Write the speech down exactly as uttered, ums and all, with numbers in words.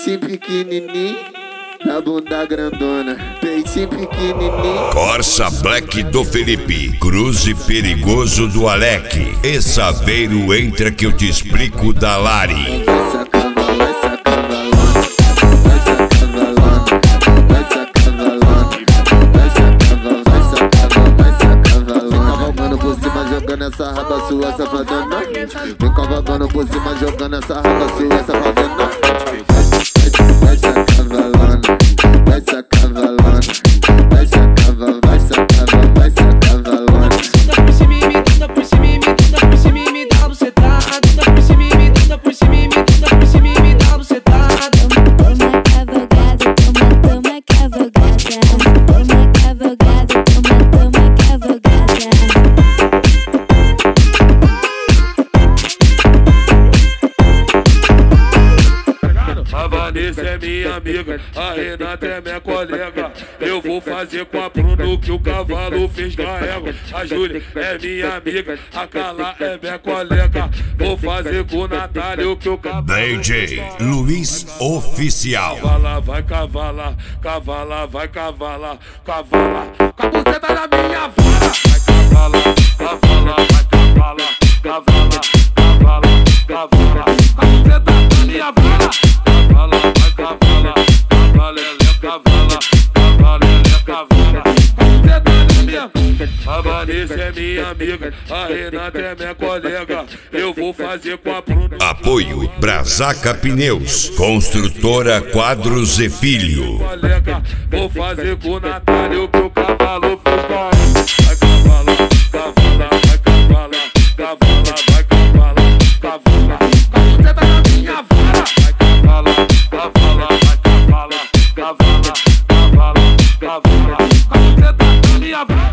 Peitinho pequenininho, a bunda grandona. Peitinho pequenininho. Corsa Black do Felipe, Cruze Perigoso do Alec. E Saveiro entra que eu te explico da Lari. Essa cavalona, essa cavalona, essa cavalona, essa cavalona, essa cavalona, essa cavalona, essa cavalona. Cavalgando por cima, jogando essa raba sua safadona. Vem cavalgando por cima, jogando essa raba sua safadona. Essa cavalona, essa cavalona, essa cavalona, essa cavalona, essa cavalona. Tá por cima e me tá por cima e me tá por cima e me dá bucetada. Tá por cima e me tá por cima e me tá por cima e me dá bucetada. Toma cavalgada, toma, toma cavalgada. Toma cavalgada, toma, toma cavalgada. A Vanessa é minha amiga, a Renata é minha colega. Eu vou fazer com a Bruno o que o cavalo fez com a égua. A Júlia é minha amiga, a Carla é minha colega. Vou fazer com o Natália o que o cavalo D J Luiz Oficial. Cavala, vai cavala, cavala, vai cavala, cavala. Com a buceta na minha vara. Vai cavala, cavala, vai cavala, cavala, cavala, cavala. Com a buceta na minha vara. Cavala, vai cavala, cavala, cavala, cavala, cavala. Com a buceta na minha. A Vanessa é minha amiga, a Renata é minha colega. Eu vou fazer com a Bruno. Apoio Brasaca Pneus, Construtora Quadros e Filho. Colega, vou fazer com o Natália o que o cavalo fez com a égua. Vai cavala, cavala, vai cavala, cavala, vai cavala, cavala. Com a buceta na minha vara. Vai cavala, cavala, vai cavala, cavala, cavala, cavala. Com a buceta na minha vara.